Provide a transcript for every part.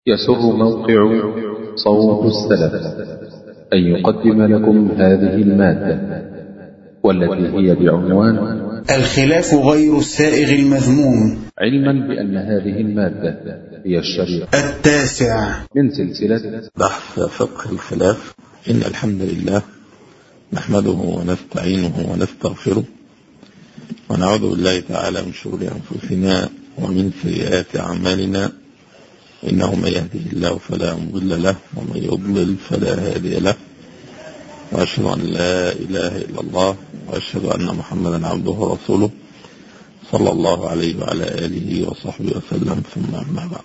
يسر موقع صوت السلف أن يقدم لكم هذه المادة والتي هي بعنوان الخلاف غير السائغ المذموم، علما بأن هذه المادة هي الشريط 9 من سلسلة بحث فقه الخلاف. إن الحمد لله نحمده ونستعينه ونستغفره ونعوذ بالله تعالى من شرور أنفسنا ومن سيئات أعمالنا، إنه من يهده الله فلا مضل له ومن يضلل فلا هادي له، وأشهد أن لا إله إلا الله وأشهد أن محمدا عبده ورسوله صلى الله عليه وعلى آله وصحبه وسلم. ثم أما بعد،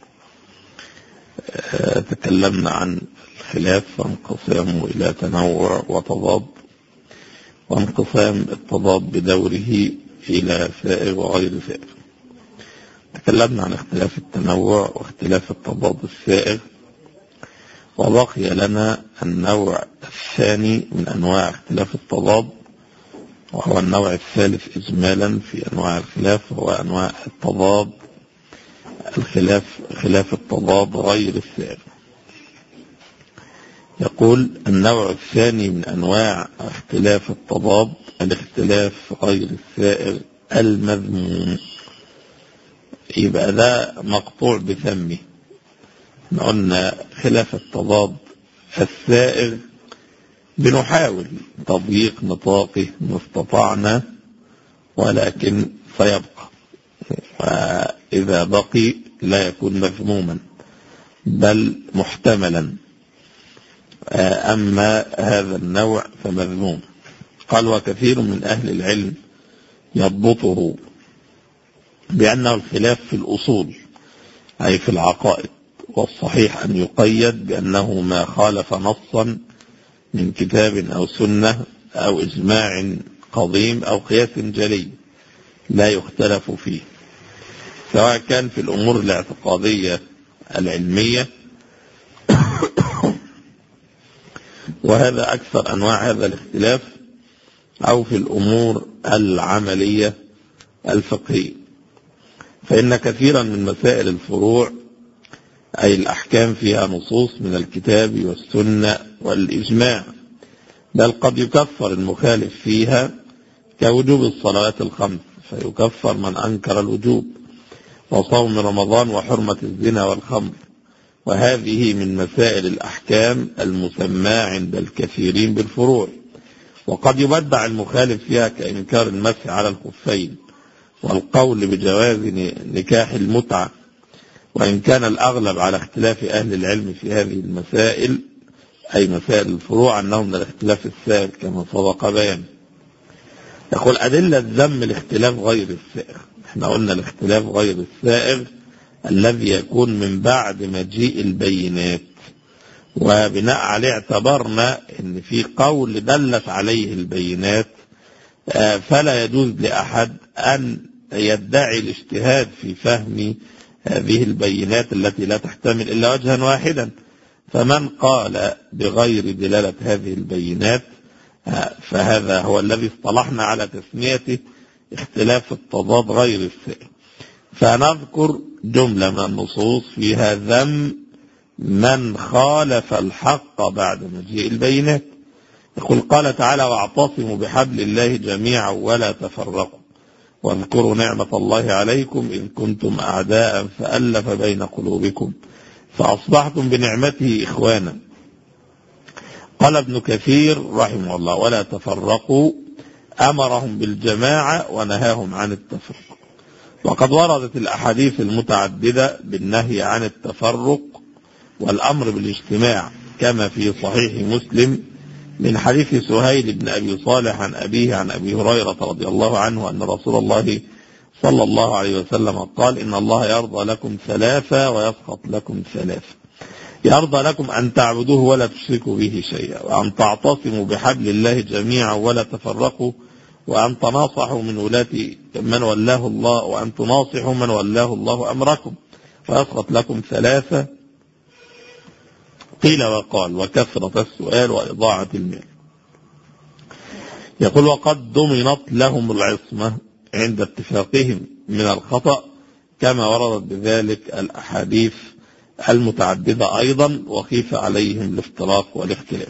تكلمنا عن الخلاف وانقسامه إلى تنوع وتضاد، وانقسام التضاد بدوره إلى سائغ وغير سائغ. تكلمنا عن اختلاف التنوع واختلاف التضاد السائغ، وبقي لنا النوع الثاني من أنواع اختلاف التضاد، وهو النوع الثالث إجمالا في أنواع الخلاف، وهو أنواع التضاد خلاف التضاد غير السائغ. يقول النوع الثاني من أنواع اختلاف التضاد الاختلاف غير السائغ المذموم. يبقى ده مقطوع بذمه. قلنا خلاف التضاد السائغ بنحاول تضييق نطاقه ما استطعنا، ولكن سيبقى، وإذا بقي لا يكون مذموما بل محتملا. أما هذا النوع فمذموم. قال وكثير من أهل العلم يضبطه بأنه الخلاف في الأصول أي في العقائد، والصحيح أن يقيد بأنه ما خالف نصا من كتاب أو سنة أو إجماع قضيم أو قياس جلي لا يختلف فيه، سواء كان في الأمور الاعتقادية العلمية وهذا أكثر أنواع هذا الاختلاف، أو في الأمور العملية الفقهية. فإن كثيرا من مسائل الفروع أي الأحكام فيها نصوص من الكتاب والسنة والإجماع، بل قد يكفر المخالف فيها كوجوب الصلوات الخمس فيكفر من أنكر الوجوب، وصوم رمضان وحرمة الزنا والخمر، وهذه من مسائل الأحكام المسمى عند الكثيرين بالفروع. وقد يبدع المخالف فيها كإنكار المسح على الخفين والقول بجواز نكاح المتعة، وإن كان الأغلب على اختلاف أهل العلم في هذه المسائل أي مسائل الفروع أنه من الاختلاف السائغ كما سبق بيان. يقول أدلة ذم الاختلاف غير السائغ. احنا قلنا الاختلاف غير السائغ الذي يكون من بعد مجيء البينات، وبناء عليه اعتبرنا ان في قول دلت عليه البينات، فلا يجوز لأحد أن يدعي الاجتهاد في فهم هذه البينات التي لا تحتمل إلا وجها واحدا. فمن قال بغير دلالة هذه البينات فهذا هو الذي اصطلحنا على تسميته اختلاف التضاد غير السائغ. فنذكر جملة من النصوص فيها ذم من خالف الحق بعد مجيء البينات. يقول قال تعالى واعتصموا بحبل الله جميعا ولا تفرقوا واذكروا نعمة الله عليكم إذ كنتم أعداء فألف بين قلوبكم فأصبحتم بنعمته إخوانا. قال ابن كثير رحمه الله ولا تفرقوا أمرهم بالجماعة ونهاهم عن التفرق. وقد وردت الأحاديث المتعددة بالنهي عن التفرق والأمر بالاجتماع، كما في صحيح مسلم من حديث سهيل بن أبي صالح عن أبيه عن أبي هريرة رضي الله عنه أن رسول الله صلى الله عليه وسلم قال إن الله يرضى لكم ثلاثة ويسخط لكم ثلاثة: يرضى لكم أن تعبدوه ولا تشركوا به شيئا، وأن تعتصموا بحبل الله جميعا ولا تفرقوا، وأن تناصحوا من ولاة من ولاه الله، وأن تناصحوا من ولاه الله أمركم، ويسخط لكم ثلاثة. قيل وقال وكثرة السؤال وإضاعة المال. يقول وقد ضمنت لهم العصمة عند اتفاقهم من الخطأ، كما وردت بذلك الأحاديث المتعددة أيضا، وخيف عليهم الافتراق والاختلاف.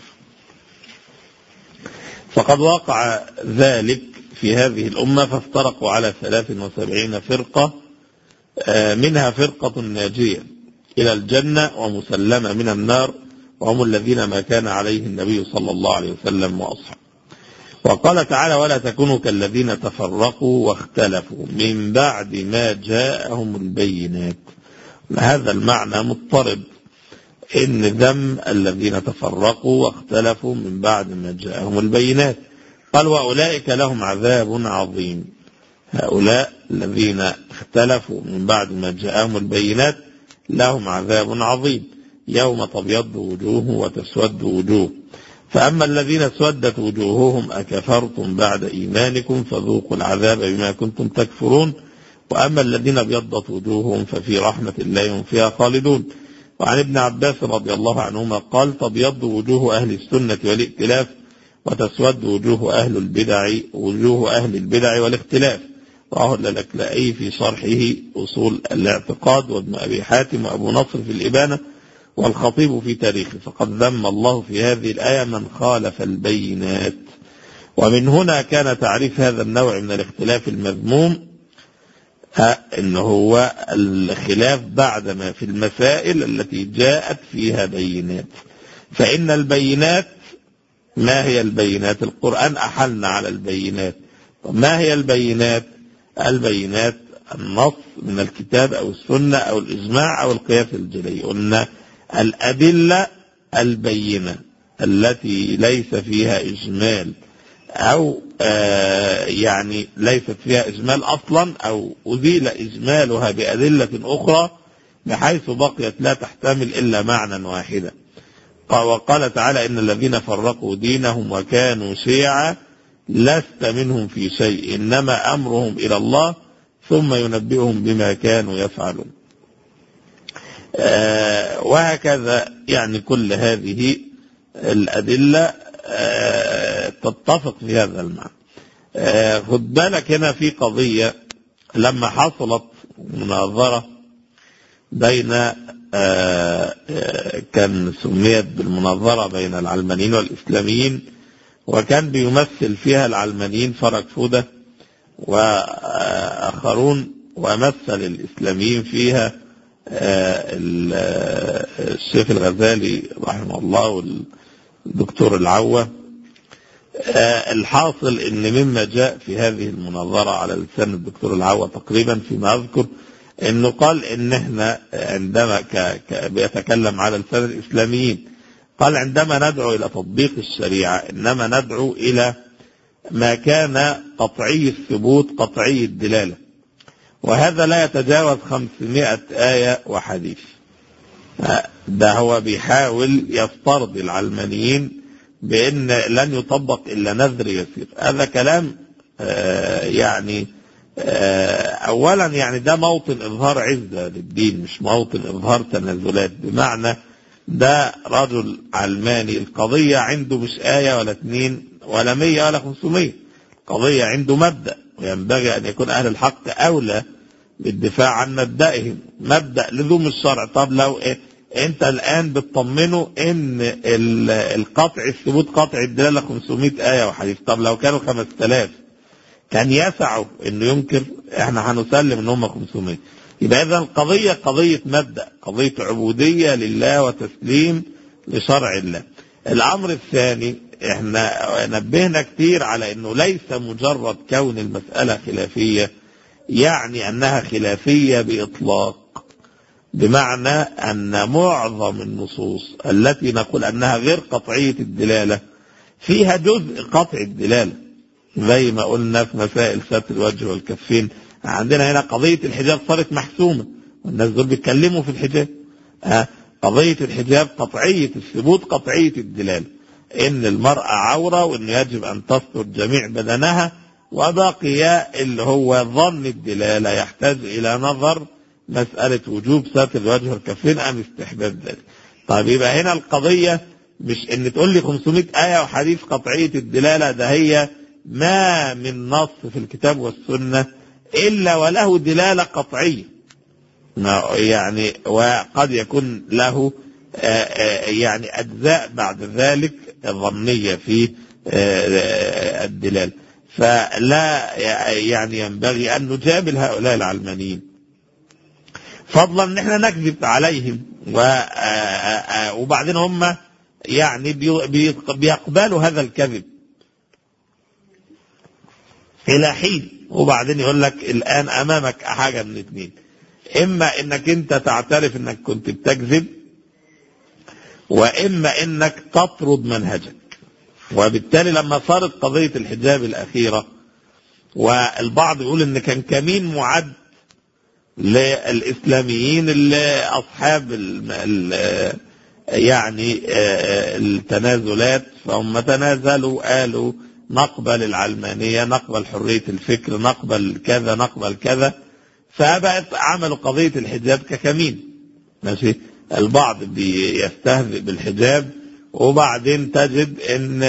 فقد وقع ذلك في هذه الأمة، فافترقوا على 73 فرقة، منها فرقة ناجية إلى الجنة ومسلمة من النار، وهم الذين ما كان عليه النبي صلى الله عليه وسلم وأصحابه. وقال تعالى: ولا تكونوا كالذين تفرقوا واختلفوا من بعد ما جاءهم البينات. هذا المعنى مضطرد، إن ذم الذين تفرقوا واختلفوا من بعد ما جاءهم البينات. قال: وأولئك لهم عذاب عظيم. هؤلاء الذين اختلفوا من بعد ما جاءهم البينات لهم عذاب عظيم، يوم تبيض وجوه وتسود وجوه. فأما الذين اسودت وجوههم أكفرتم بعد إيمانكم فذوقوا العذاب بما كنتم تكفرون، وأما الذين ابيضت وجوههم ففي رحمة الله هم فيها خالدون. وعن ابن عباس رضي الله عنهما قال: تبيض وجوه أهل السنة والائتلاف، وتسود وجوه أهل البدع والاختلاف. رواه اللالكائي في شرحه أصول الاعتقاد، وابن أبي حاتم وأبو نصر في الإبانة، والخطيب في تاريخه. فقد ذم الله في هذه الآية من خالف البينات. ومن هنا كان تعريف هذا النوع من الاختلاف المذموم إنه هو الخلاف بعدما في المسائل التي جاءت فيها بينات. فإن البينات، ما هي البينات؟ القرآن أحلنا على البينات. ما هي البينات؟ البينات النص من الكتاب أو السنة أو الإجماع أو القياس الجلي. قلنا الأدلة البينة التي ليس فيها إجمال، أو يعني ليست فيها إجمال أصلا، أو أزيل إجمالها بأدلة أخرى بحيث بقيت لا تحتمل إلا معنى واحدا. وقال تعالى: إن الذين فرقوا دينهم وكانوا شيعا لست منهم في شيء إنما أمرهم إلى الله ثم ينبئهم بما كانوا يفعلون. وهكذا يعني كل هذه الأدلة تتفق في هذا المعنى. خد بالك هنا في قضية، لما حصلت مناظرة بين كان سميت بالمناظرة بين العلمانيين والإسلاميين، وكان بيمثل فيها العلمانيين فرج فودة وآخرون، ومثل الإسلاميين فيها الشيخ الغزالي رحمه الله والدكتور العوة. الحاصل ان مما جاء في هذه المناظرة على لسان الدكتور العوة تقريبا فيما اذكر، انه قال ان احنا عندما بيتكلم على لسان الاسلاميين، قال: عندما ندعو الى تطبيق الشريعة انما ندعو الى ما كان قطعي الثبوت قطعي الدلالة، وهذا لا يتجاوز 500 آية وحديث. ده هو بيحاول يفترض العلمانيين بأن لن يطبق إلا نذر يسير. هذا كلام يعني أولا يعني ده موطن إظهار عزة للدين، مش موطن إظهار تنازلات. بمعنى ده رجل علماني، القضية عنده مش آية ولا 2 ولا 100 ولا 500، القضية عنده مبدأ، وينبغي أن يكون أهل الحق أولى بالدفاع عن مبدئهم، مبدأ لزوم الشرع. طب لو انت الآن بتطمنه ان القطع الثبوت قطع الدلالة 500 آية وحديث، طب لو كانوا 5000 كان يسعوا انه ينكر؟ احنا هنسلم ان هم 500. يبقى اذا القضية قضية مبدأ، قضية عبودية لله وتسليم لشرع الله. الامر الثاني، احنا نبهنا كتير على انه ليس مجرد كون المسألة خلافية يعني أنها خلافية بإطلاق، بمعنى أن معظم النصوص التي نقول أنها غير قطعية الدلالة فيها جزء قطع الدلالة، زي ما قلنا في مسائل ستر الوجه والكفين. عندنا هنا قضية الحجاب صارت محسومة، والناس دول بيتكلموا في الحجاب. قضية الحجاب قطعية الثبوت قطعية الدلالة، إن المرأة عورة وإن يجب أن تستر جميع بدنها، وبقي اللي هو ظن الدلالة يحتاج إلى نظر مسألة وجوب ستر الوجه والكفين أم استحباب ذلك. طيب يبقى هنا القضية مش إن تقول لي 500 آية وحديث قطعية الدلالة، ده هي ما من نص في الكتاب والسنة إلا وله دلالة قطعية، يعني وقد يكون له يعني أجزاء بعد ذلك ظنية في الدلالة. فلا يعني ينبغي أن نجامل هؤلاء العلمانيين، فضلا ان احنا نكذب عليهم وبعدين هم يعني بيقبلوا هذا الكذب الى حين، وبعدين يقول لك الان امامك حاجه من اثنين: اما انك انت تعترف انك كنت بتكذب، واما انك تطرد منهجك. وبالتالي لما صارت قضيه الحجاب الاخيره والبعض يقول ان كان كمين معد للإسلاميين اللي أصحاب يعني التنازلات، فهم تنازلوا قالوا نقبل العلمانية، نقبل حرية الفكر، نقبل كذا نقبل كذا، فبقت عملوا قضية الحجاب ككمين. ماشي، البعض بيستهزئ بالحجاب، وبعدين تجد ان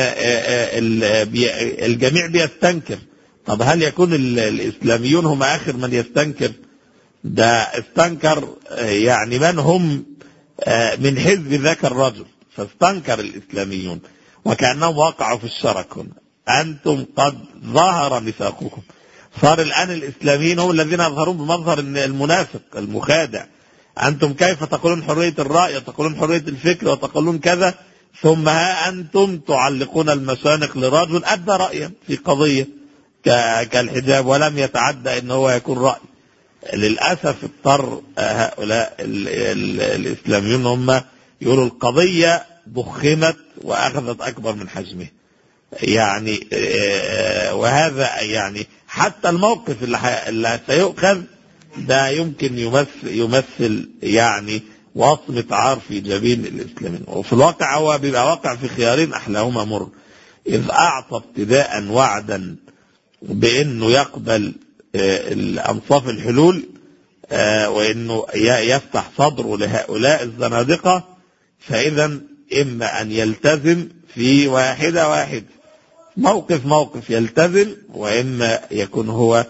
الجميع بيستنكر. طب هل يكون الإسلاميون هم آخر من يستنكر؟ ده استنكر يعني من هم من حزب ذاك الرجل، فاستنكر الإسلاميون وكأنهم وقعوا في الشرك. هنا أنتم قد ظهر نفاقكم، صار الآن الإسلاميين هم الذين يظهرون بمظهر المنافق المخادع. أنتم كيف تقولون حرية الرأي وتقولون حرية الفكر وتقولون كذا، ثم ها أنتم تعلقون المشانق لرجل أدى رأيا في قضية كالحجاب ولم يتعدى إن هو يكون رأي. للأسف اضطر هؤلاء الإسلاميون هم يقولوا القضية ضخمت وأخذت أكبر من حجمها، يعني وهذا يعني حتى الموقف اللي سيؤخذ ده يمكن يمثل يعني وصمة عار في جبين الإسلاميين. وفي الواقع هو بيبقى واقع في خيارين أحلاهما مر: إذ أعطى ابتداء وعدا بأنه يقبل الأنصاف الحلول وأنه يفتح صدره لهؤلاء الزنادقة، فإذا إما أن يلتزم في واحدة موقف يلتزم، وإما يكون هو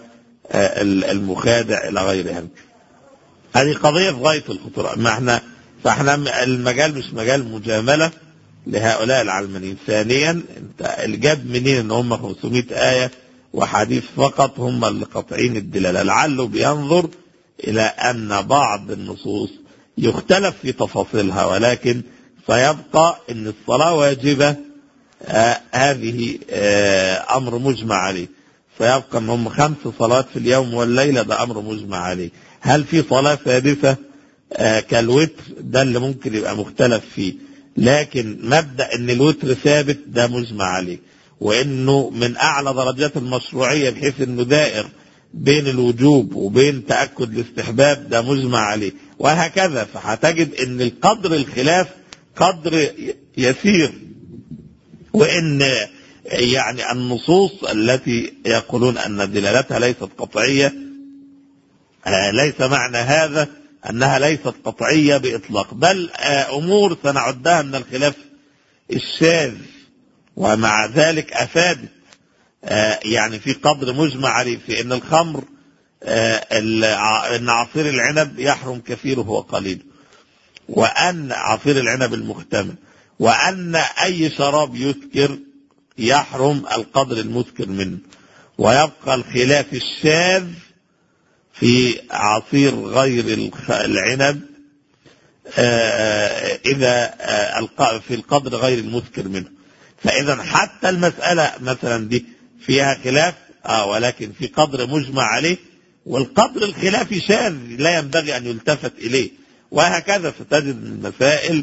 المخادع إلى غير هذا. هذه قضية في غاية الخطورة. فاحنا المجال مش مجال مجاملة لهؤلاء العلمانيين. ثانيا، انت الجاب منين ان هم 500 آية وحديث فقط هم اللي قاطعين الدلالة؟ لعله بينظر إلى أن بعض النصوص يختلف في تفاصيلها، ولكن سيبقى أن الصلاة واجبة. هذه أمر مجمع عليه. سيبقى أن هم 5 صلوات في اليوم والليلة، ده أمر مجمع عليه. هل في صلاة سادسة كالوتر؟ ده اللي ممكن يبقى مختلف فيه، لكن مبدأ أن الوتر ثابت ده مجمع عليه، وانه من اعلى درجات المشروعية بحيث انه دائر بين الوجوب وبين تأكد الاستحباب ده مجمع عليه، وهكذا. فهتجد ان القدر الخلاف قدر يسير، وان يعني النصوص التي يقولون ان دلالتها ليست قطعية ليس معنى هذا انها ليست قطعية باطلاق، بل امور سنعدها من الخلاف الشاذ، ومع ذلك أفادت يعني في قدر مجمع عليه في أن الخمر أن عصير العنب يحرم كثيره وقليله، وأن عصير العنب المختمر، وأن أي شراب يسكر يحرم القدر المسكر منه. ويبقى الخلاف الشاذ في عصير غير العنب إذا في القدر غير المسكر منه. فإذا حتى المسألة مثلا دي فيها خلاف ولكن في قدر مجمع عليه، والقدر الخلافي شاذ لا ينبغي أن يلتفت إليه، وهكذا. ستجد المسائل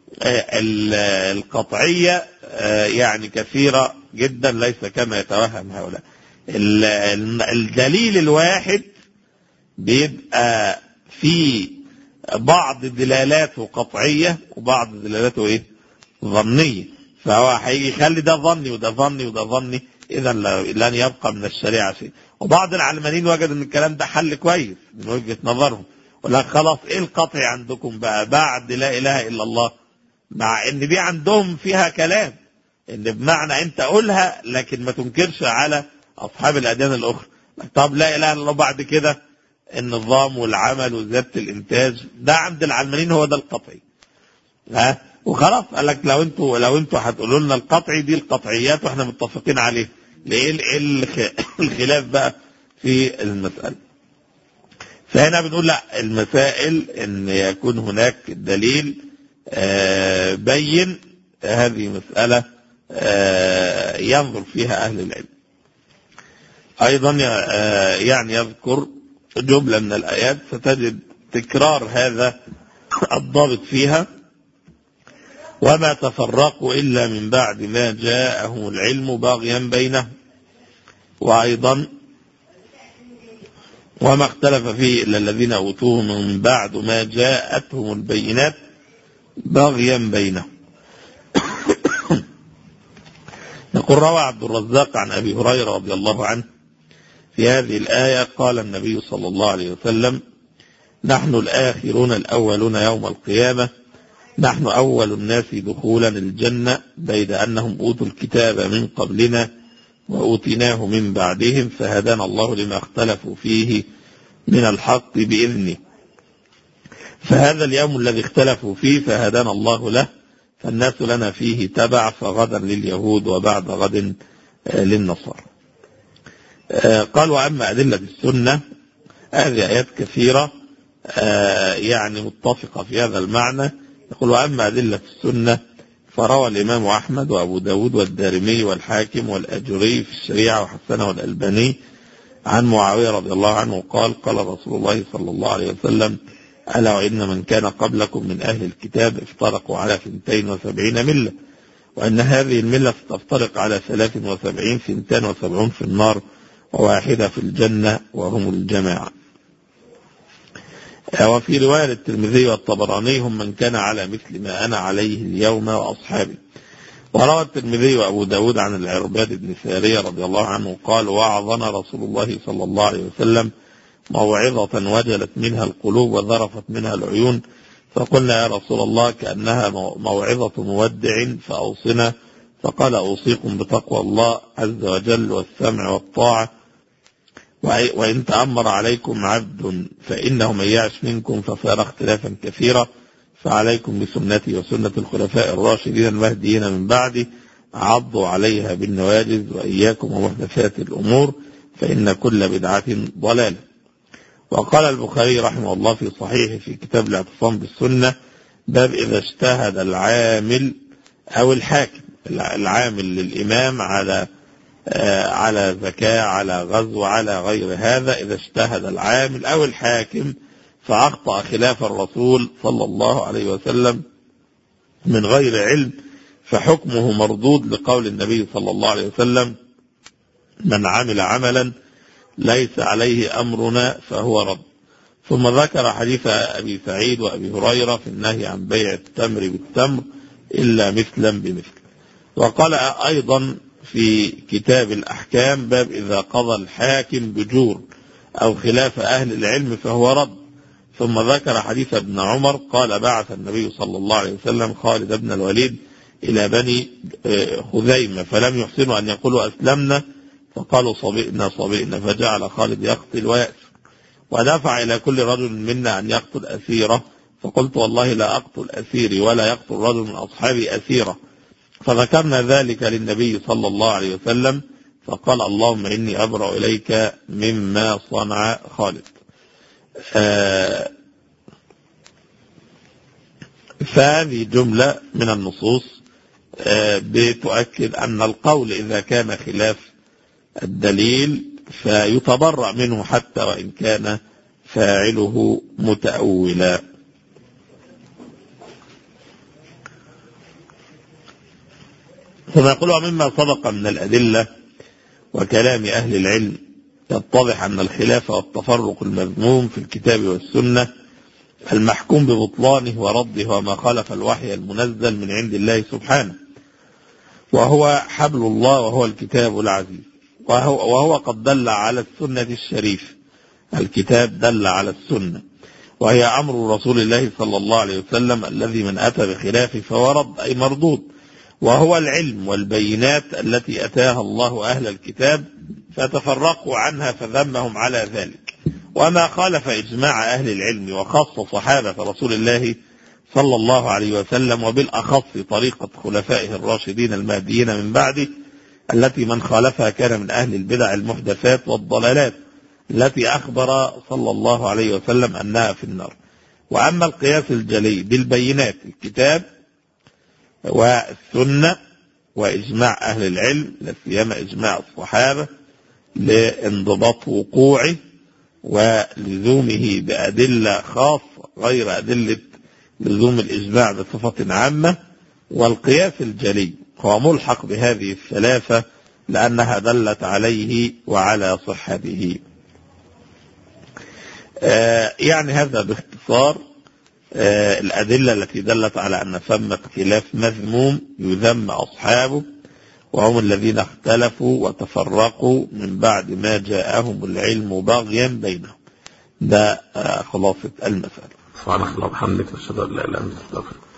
القطعية يعني كثيرة جدا، ليس كما يتوهم هؤلاء. الدليل الواحد بيبقى في بعض دلالاته قطعية وبعض دلالاته ظنية، فهو هيخلي ده ظني وده ظني وده ظني، إذا لن يبقى من الشريعة شيء. وبعض العلمانيين وجدوا ان الكلام ده حل كويس من وجهة نظرهم، ولا خلاص ايه القطع عندكم بقى بعد لا اله الا الله، مع ان دي عندهم فيها كلام ان بمعنى انت قولها لكن ما تنكرش على اصحاب الاديان الاخرى. طب لا اله الا الله بعد كده النظام والعمل وزيادة الإنتاج، ده عند العلمانيين هو ده القطعي. وخلاص قال لك لو انتوا هتقولوا لنا القطعي دي القطعيات واحنا متفقين عليه، ليه الخلاف بقى في المسألة؟ فهنا بنقول لا، المسائل ان يكون هناك دليل بين، هذه مسألة ينظر فيها أهل العلم. أيضا يعني يذكر جملة من الآيات ستجد تكرار هذا الضابط فيها: وما تفرقوا إلا من بعد ما جاءهم العلم بغيا بينهم. وأيضا وما اختلف فيه إلا الذين أوتوه من بعد ما جاءتهم البينات بغيا بينهم. يقول روى عبد الرزاق عن أبي هريرة رضي الله عنه في هذه الآية: قال النبي صلى الله عليه وسلم: نحن الآخرون الأولون يوم القيامة، نحن أول الناس دخولا الجنة، بيد أنهم أوتوا الكتاب من قبلنا وأوتيناه من بعدهم، فهدانا الله لما اختلفوا فيه من الحق بإذنه، فهذا اليوم الذي اختلفوا فيه فهدانا الله له، فالناس لنا فيه تبع، فغدا لليهود وبعد غد للنصارى. قال: وأما أدلة السنة، هذه آيات كثيرة يعني متفقة في هذا المعنى. يقول: وأما أدلة السنة فروى الإمام أحمد وأبو داود والدارمي والحاكم والأجري في الشريعة وحسنه والألباني عن معاوية رضي الله عنه قال: قال رسول الله صلى الله عليه وسلم: ألا وإن من كان قبلكم من أهل الكتاب افترقوا على 72 ملة، وأن هذه الملة ستفترق على 73، 72 في النار وواحدة في الجنة وهم الجماعة. وفي رواية الترمذي والطبراني: هم من كان على مثل ما أنا عليه اليوم وأصحابي. وروى الترمذي وأبو داود عن العرباد بن سارية رضي الله عنه قال: وعظنا رسول الله صلى الله عليه وسلم موعظة وجلت منها القلوب وذرفت منها العيون، فقلنا: يا رسول الله كأنها موعظة مودع فأوصنا. فقال: أوصيكم بتقوى الله عز وجل والسمع والطاعة، وإن تأمر عليكم عبد فإنه من يعش منكم فسيرى اختلافا كثيرا، فعليكم بسنتي وسنة الخلفاء الراشدين المهديين من بعدي، عضوا عليها بالنواجذ، وإياكم ومحدثات الأمور، فإن كل بدعة ضلالة. وقال البخاري رحمه الله في صحيحه في كتاب الاعتصام بالسنة: باب إذا اجتهد العامل أو الحاكم، العامل للإمام على زكاة، على غزو، على غير هذا، إذا اجتهد العامل أو الحاكم فأخطأ خلاف الرسول صلى الله عليه وسلم من غير علم، فحكمه مردود، لقول النبي صلى الله عليه وسلم: من عمل عملا ليس عليه أمرنا فهو رد. ثم ذكر حديث أبي سعيد وأبي هريرة في النهي عن بيع التمر بالتمر إلا مثلا بمثل. وقال أيضا في كتاب الأحكام: باب إذا قضى الحاكم بجور أو خلاف أهل العلم فهو رد. ثم ذكر حديث ابن عمر قال: بعث النبي صلى الله عليه وسلم خالد بن الوليد إلى بني خزيمة فلم يحسنوا أن يقولوا أسلمنا، فقالوا صبئنا صبئنا، فجعل خالد يقتل ويأسر، ودفع إلى كل رجل منا أن يقتل أسيره، فقلت: والله لا أقتل أسيري ولا يقتل رجل من أصحابي أسيره. فذكرنا ذلك للنبي صلى الله عليه وسلم، فقال: اللهم إني أبرأ إليك مما صنع خالد. فهذه جملة من النصوص بتؤكد أن القول إذا كان خلاف الدليل فيتبرأ منه حتى وإن كان فاعله متأولا. ثم يقول: ومما سبق من الأدلة وكلام أهل العلم يتضح أن الخلاف والتفرق المذموم في الكتاب والسنة المحكوم ببطلانه ورده وما خالف الوحي المنزل من عند الله سبحانه، وهو حبل الله وهو الكتاب العزيز، وهو قد دل على السنة الشريف. الكتاب دل على السنة، وهي أمر رسول الله صلى الله عليه وسلم الذي من أتى بخلافه فهو رد أي مردود، وهو العلم والبينات التي أتاها الله أهل الكتاب فتفرقوا عنها فذمهم على ذلك، وما خالف إجماع أهل العلم وخاصة صحابة رسول الله صلى الله عليه وسلم، وبالأخص طريقة خلفائه الراشدين المهديين من بعده، التي من خالفها كان من أهل البدع المحدثات والضلالات التي أخبر صلى الله عليه وسلم أنها في النار. وأما القياس الجلي بالبينات، الكتاب والسنة وإجماع أهل العلم، لا سيما إجماع الصحابة لانضباط وقوعه ولزومه بأدلة خاصة غير أدلة لزوم الإجماع بصفة عامة. والقياس الجلي هو ملحق بهذه الثلاثة لأنها دلت عليه وعلى صحته. يعني هذا باختصار الأدلة التي دلت على أن ثمة خلاف مذموم يذم أصحابه، وهم الذين اختلفوا وتفرقوا من بعد ما جاءهم العلم بغيا بينهم. ده خلاصة المسألة. سبحانك اللهم وبحمدك، نشهد أن لا إله إلا أنت، نستغفرك.